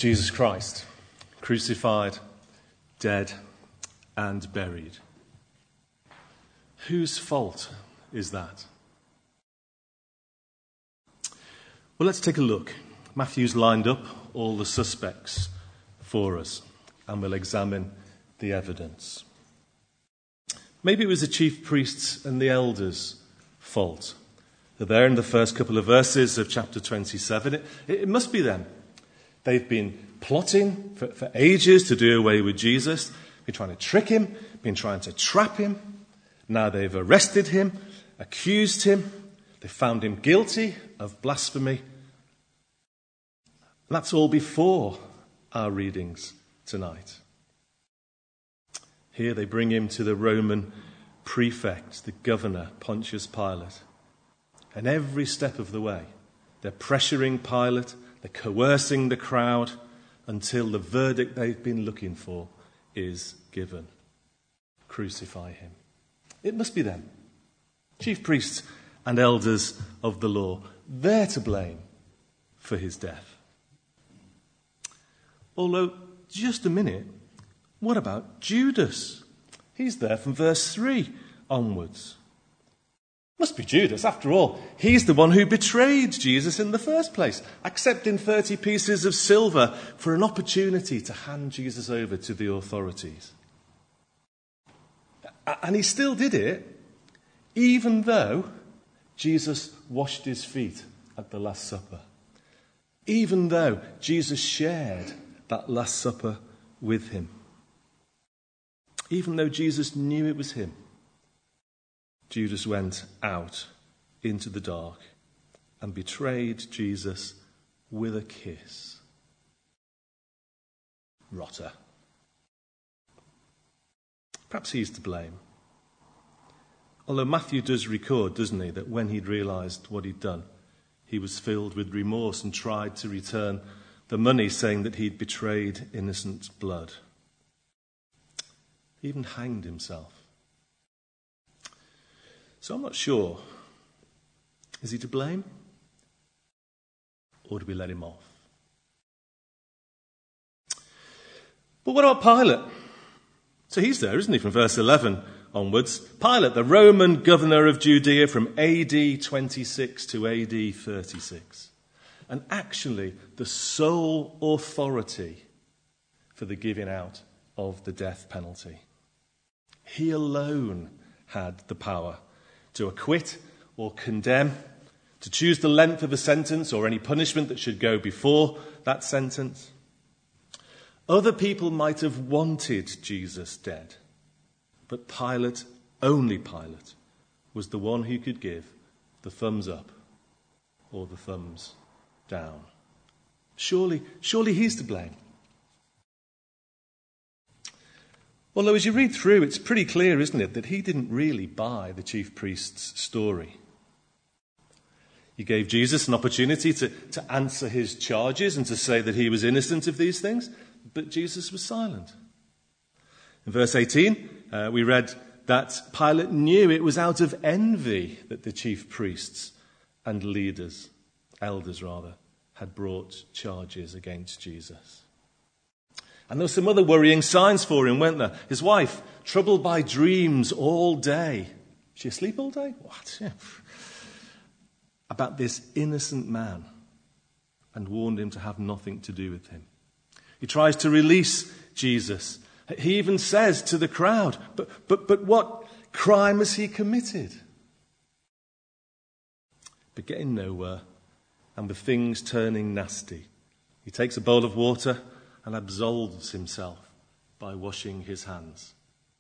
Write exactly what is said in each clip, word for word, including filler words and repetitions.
Jesus Christ, crucified, dead, and buried. Whose fault is that? Well, let's take a look. Matthew's lined up all the suspects for us, and we'll examine the evidence. Maybe it was the chief priests and the elders' fault. They're there in the first couple of verses of chapter twenty-seven. It, it must be them. They've been plotting for, for ages to do away with Jesus, been trying to trick him, been trying to trap him. Now they've arrested him, accused him, they found him guilty of blasphemy. That's all before our readings tonight. Here they bring him to the Roman prefect, the governor, Pontius Pilate. And every step of the way, they're pressuring Pilate, they're coercing the crowd until the verdict they've been looking for is given. Crucify him. It must be them, chief priests and elders of the law. They're to blame for his death. Although, just a minute, what about Judas? He's there from verse three onwards. Must be Judas. After all, he's the one who betrayed Jesus in the first place, accepting thirty pieces of silver for an opportunity to hand Jesus over to the authorities. And he still did it, even though Jesus washed his feet at the Last Supper. Even though Jesus shared that Last Supper with him. Even though Jesus knew it was him, Judas went out into the dark and betrayed Jesus with a kiss. Rotter. Perhaps he's to blame. Although Matthew does record, doesn't he, that when he'd realised what he'd done, he was filled with remorse and tried to return the money, saying that he'd betrayed innocent blood. He even hanged himself. So I'm not sure. Is he to blame? Or do we let him off? But what about Pilate? So he's there, isn't he, from verse eleven onwards. Pilate, the Roman governor of Judea from A D twenty-six to A D thirty-six. And actually the sole authority for the giving out of the death penalty. He alone had the power to acquit or condemn, to choose the length of a sentence or any punishment that should go before that sentence. Other people might have wanted Jesus dead, but Pilate, only Pilate, was the one who could give the thumbs up or the thumbs down. Surely, surely he's to blame. Although as you read through, it's pretty clear, isn't it, that he didn't really buy the chief priest's story. He gave Jesus an opportunity to, to answer his charges and to say that he was innocent of these things, but Jesus was silent. In verse eighteen, uh, we read that Pilate knew it was out of envy that the chief priests and leaders, elders rather, had brought charges against Jesus. And there were some other worrying signs for him, weren't there? His wife, troubled by dreams all day. Is she asleep all day? What? Yeah. About this innocent man, and warned him to have nothing to do with him. He tries to release Jesus. He even says to the crowd, but, but, but what crime has he committed? But getting nowhere, and with things turning nasty, he takes a bowl of water and absolves himself by washing his hands.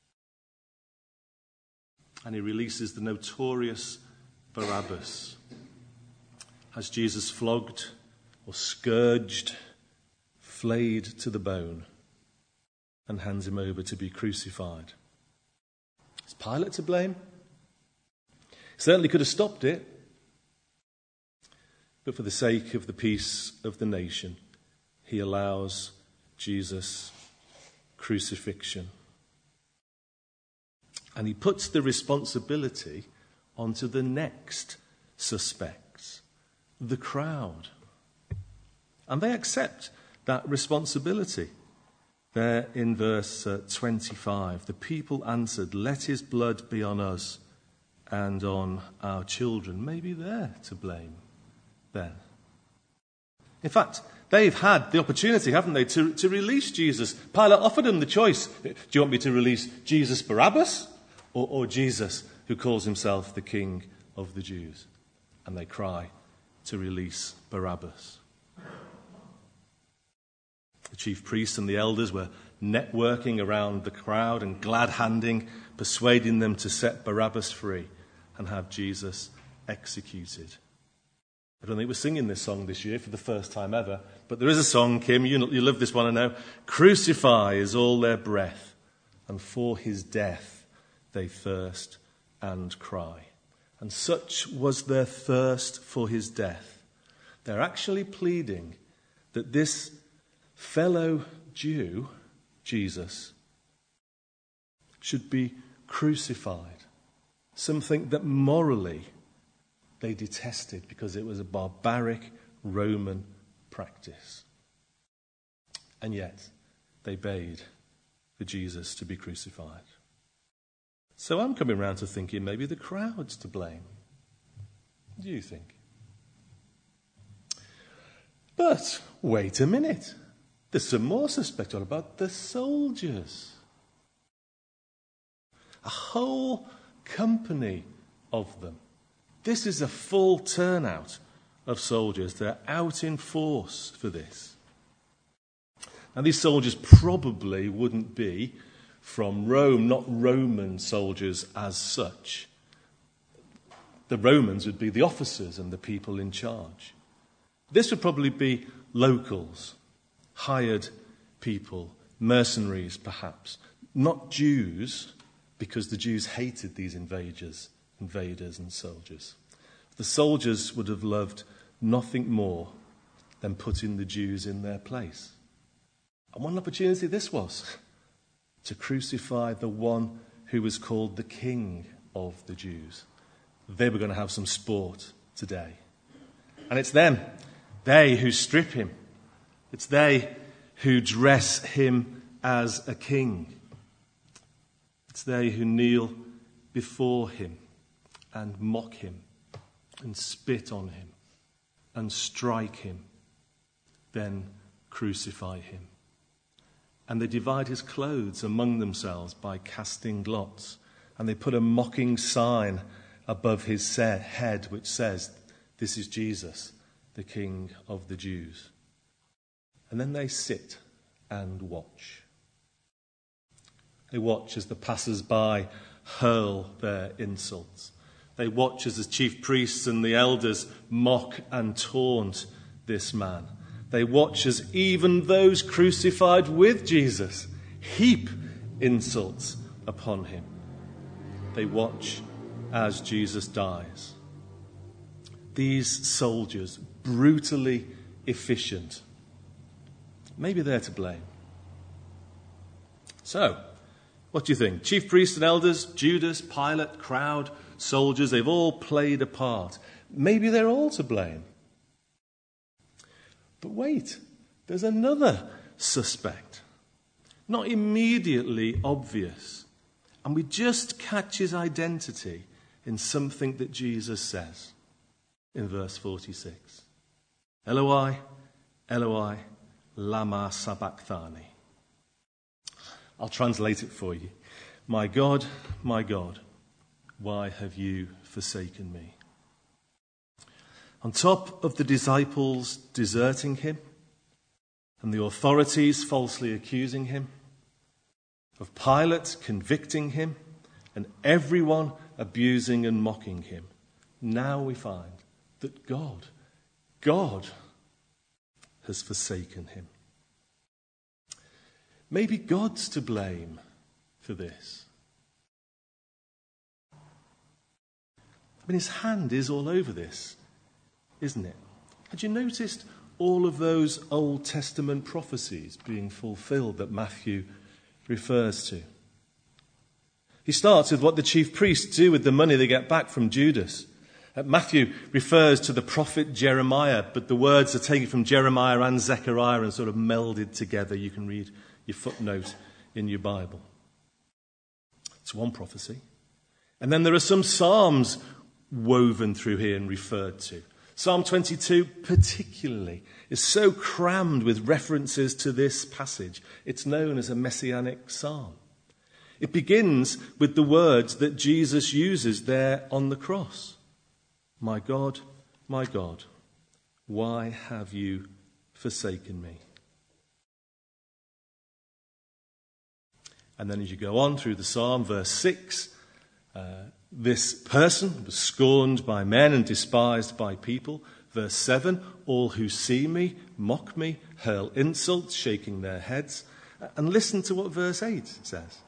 And he releases the notorious Barabbas. Has Jesus flogged or scourged, flayed to the bone, and hands him over to be crucified. Is Pilate to blame? He certainly could have stopped it. But for the sake of the peace of the nation, he allows Jesus' crucifixion. And he puts the responsibility onto the next suspects, the crowd. And they accept that responsibility. There in verse uh, twenty-five, the people answered, "Let his blood be on us and on our children." Maybe they're to blame then. In fact, they've had the opportunity, haven't they, to, to release Jesus. Pilate offered them the choice. Do you want me to release Jesus Barabbas or, or Jesus who calls himself the King of the Jews? And they cry to release Barabbas. The chief priests and the elders were networking around the crowd and glad-handing, persuading them to set Barabbas free and have Jesus executed. I don't think we're singing this song this year for the first time ever, but there is a song, Kim, you, you love this one, I know. Crucify is all their breath, and for his death they thirst and cry. And such was their thirst for his death. They're actually pleading that this fellow Jew, Jesus, should be crucified. Something that morally they detested because it was a barbaric Roman practice. And yet they bade for Jesus to be crucified. So I'm coming round to thinking maybe the crowd's to blame. What do you think? But wait a minute. There's some more suspect. What about the soldiers? A whole company of them. This is a full turnout of soldiers. They're out in force for this. Now, these soldiers probably wouldn't be from Rome, not Roman soldiers as such. The Romans would be the officers and the people in charge. This would probably be locals, hired people, mercenaries perhaps, not Jews, because the Jews hated these invaders, invaders and soldiers. The soldiers would have loved nothing more than putting the Jews in their place. And what an opportunity this was, to crucify the one who was called the King of the Jews. They were going to have some sport today. And it's them, they who strip him. It's they who dress him as a king. It's they who kneel before him and mock him and spit on him and strike him, then crucify him. And they divide his clothes among themselves by casting lots. And they put a mocking sign above his head which says, "This is Jesus, the King of the Jews." And then they sit and watch. They watch as the passers-by hurl their insults. They watch as the chief priests and the elders mock and taunt this man. They watch as even those crucified with Jesus heap insults upon him. They watch as Jesus dies. These soldiers, brutally efficient, maybe they're to blame. So, what do you think? Chief priests and elders, Judas, Pilate, crowd, soldiers, they've all played a part. Maybe they're all to blame. But wait, there's another suspect. Not immediately obvious. And we just catch his identity in something that Jesus says in verse forty-six. Eloi, Eloi, lama sabachthani. I'll translate it for you. My God, my God, why have you forsaken me? On top of the disciples deserting him and the authorities falsely accusing him, of Pilate convicting him and everyone abusing and mocking him, now we find that God, God has forsaken him. Maybe God's to blame for this. I mean, his hand is all over this, isn't it? Had you noticed all of those Old Testament prophecies being fulfilled that Matthew refers to? He starts with what the chief priests do with the money they get back from Judas. Uh, Matthew refers to the prophet Jeremiah, but the words are taken from Jeremiah and Zechariah and sort of melded together. You can read your footnote in your Bible. It's one prophecy. And then there are some psalms woven through here and referred to. Psalm twenty-two particularly is so crammed with references to this passage. It's known as a messianic psalm. It begins with the words that Jesus uses there on the cross. My God, my God, why have you forsaken me? And then as you go on through the psalm, verse six, uh, this person was scorned by men and despised by people. Verse seven, all who see me mock me, hurl insults, shaking their heads. And listen to what verse eight says.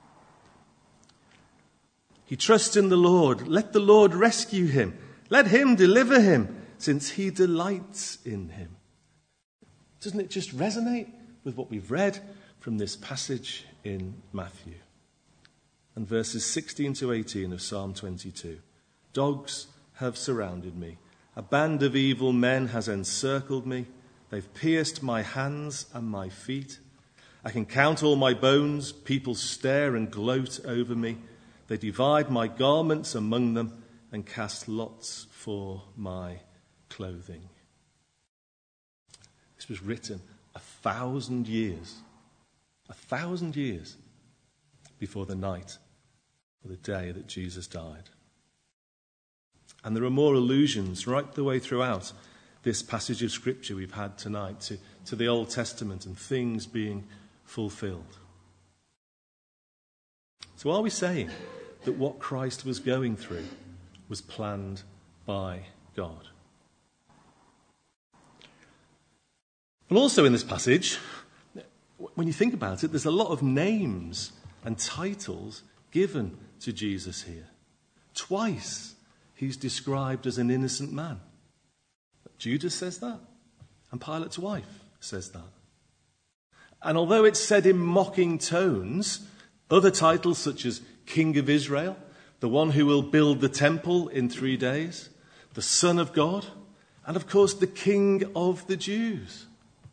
He trusts in the Lord. Let the Lord rescue him. Let him deliver him, since he delights in him. Doesn't it just resonate with what we've read from this passage in Matthew? And verses sixteen to eighteen of Psalm twenty-two. Dogs have surrounded me. A band of evil men has encircled me. They've pierced my hands and my feet. I can count all my bones. People stare and gloat over me. They divide my garments among them and cast lots for my clothing. This was written a thousand years, a thousand years before the night or the day that Jesus died. And there are more allusions right the way throughout this passage of Scripture we've had tonight to, to the Old Testament and things being fulfilled. So are we saying that what Christ was going through was planned by God? And also in this passage, when you think about it, there's a lot of names and titles given to Jesus here. Twice he's described as an innocent man. Judas says that, and Pilate's wife says that. And although it's said in mocking tones, other titles such as King of Israel, the one who will build the temple in three days, the Son of God, and of course the King of the Jews.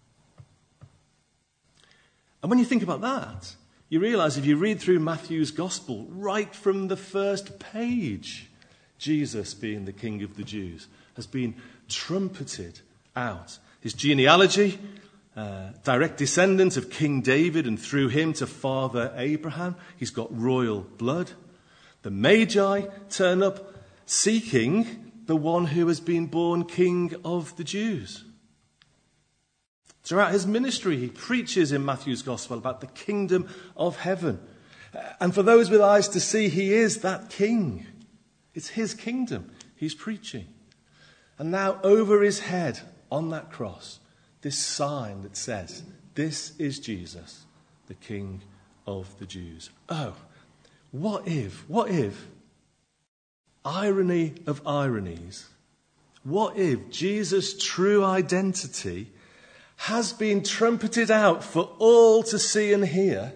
And when you think about that, you realize if you read through Matthew's Gospel, right from the first page, Jesus, being the King of the Jews, has been trumpeted out. His genealogy, uh, direct descendant of King David, and through him to Father Abraham. He's got royal blood. The Magi turn up seeking the one who has been born King of the Jews. Throughout his ministry, he preaches in Matthew's Gospel about the kingdom of heaven. And for those with eyes to see, he is that king. It's his kingdom he's preaching. And now over his head on that cross, this sign that says, this is Jesus, the King of the Jews. Oh, what if, what if, irony of ironies, what if Jesus' true identity has been trumpeted out for all to see and hear,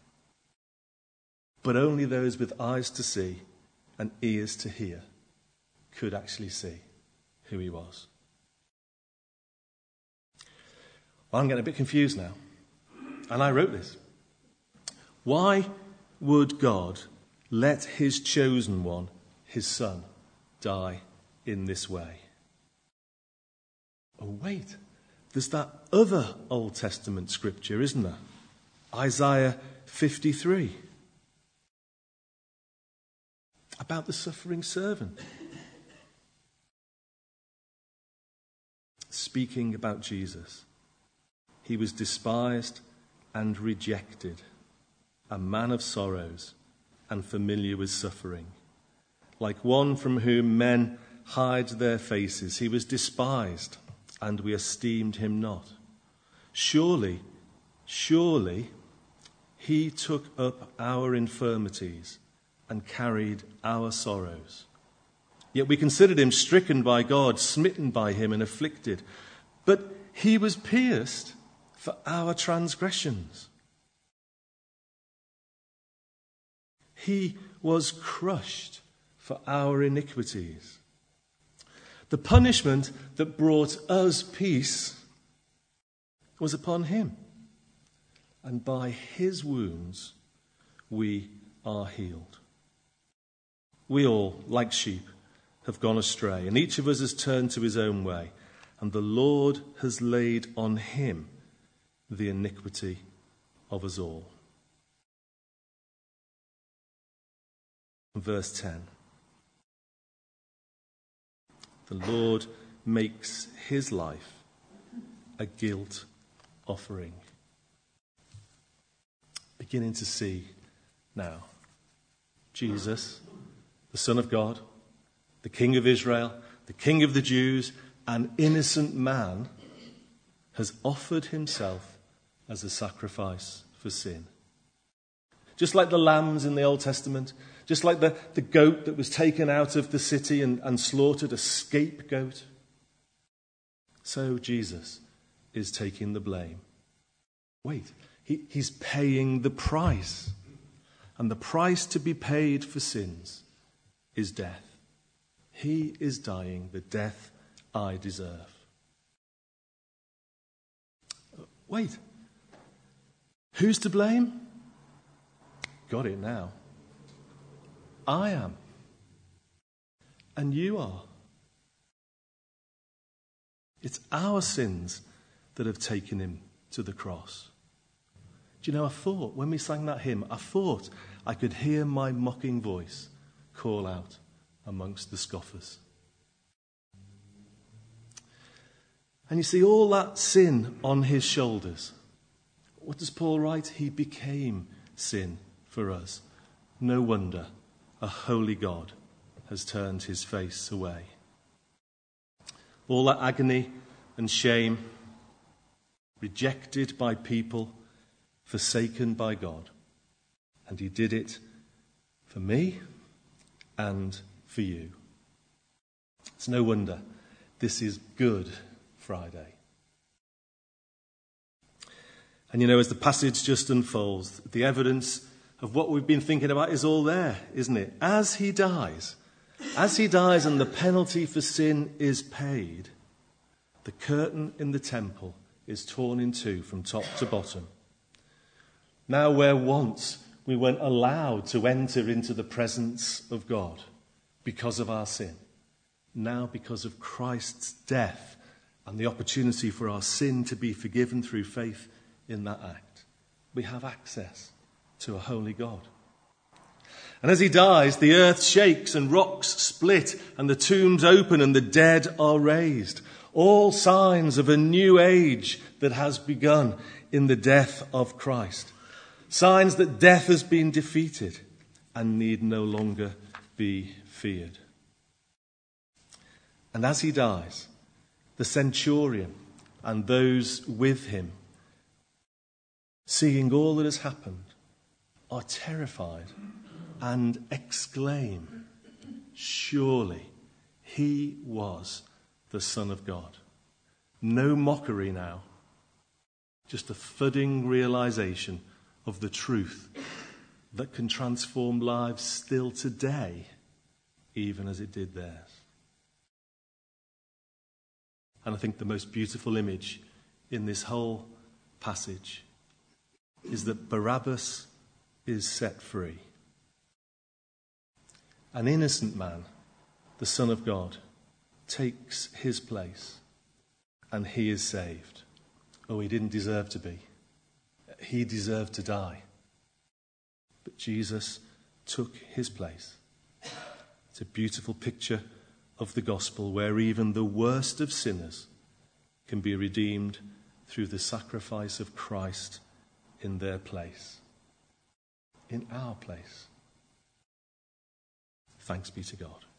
but only those with eyes to see and ears to hear could actually see who he was? Well, I'm getting a bit confused now. And I wrote this. Why would God let his chosen one, his son, die in this way? Oh, wait. There's that other Old Testament scripture, isn't there? Isaiah fifty-three. About the suffering servant. Speaking about Jesus. He was despised and rejected, a man of sorrows and familiar with suffering. Like one from whom men hide their faces, he was despised, and we esteemed him not. Surely, surely, he took up our infirmities and carried our sorrows. Yet we considered him stricken by God, smitten by him and afflicted. But he was pierced for our transgressions. He was crushed for our iniquities. The punishment that brought us peace was upon him. And by his wounds we are healed. We all, like sheep, have gone astray, and each of us has turned to his own way, and the Lord has laid on him the iniquity of us all. Verse ten. The Lord makes his life a guilt offering. Beginning to see now Jesus, the Son of God, the King of Israel, the King of the Jews, an innocent man, has offered himself as a sacrifice for sin. Just like the lambs in the Old Testament, just like the, the goat that was taken out of the city and, and slaughtered, a scapegoat, so Jesus is taking the blame. Wait, he, he's paying the price. And the price to be paid for sins is death. He is dying the death I deserve. Wait, who's to blame? Got it now. I am. And you are. It's our sins that have taken him to the cross. Do you know, I thought, when we sang that hymn, I thought I could hear my mocking voice call out amongst the scoffers. And you see all that sin on his shoulders. What does Paul write? He became sin for us. No wonder a holy God has turned his face away. All that agony and shame, rejected by people, forsaken by God. And he did it for me and for you. It's no wonder this is Good Friday. And you know, as the passage just unfolds, the evidence of what we've been thinking about is all there, isn't it? As he dies, as he dies and the penalty for sin is paid, the curtain in the temple is torn in two from top to bottom. Now, where once we weren't allowed to enter into the presence of God because of our sin, now because of Christ's death and the opportunity for our sin to be forgiven through faith in that act, we have access to a holy God. And as he dies, the earth shakes and rocks split and the tombs open and the dead are raised. All signs of a new age that has begun in the death of Christ. Signs that death has been defeated and need no longer be feared. And as he dies, the centurion and those with him, seeing all that has happened, are terrified and exclaim, surely he was the Son of God. No mockery now, just a thudding realization of the truth that can transform lives still today, even as it did theirs. And I think the most beautiful image in this whole passage is that Barabbas is set free. An innocent man, the Son of God, takes his place and he is saved. Oh, he didn't deserve to be. He deserved to die. But Jesus took his place. It's a beautiful picture of the gospel where even the worst of sinners can be redeemed through the sacrifice of Christ in their place. In our place. Thanks be to God.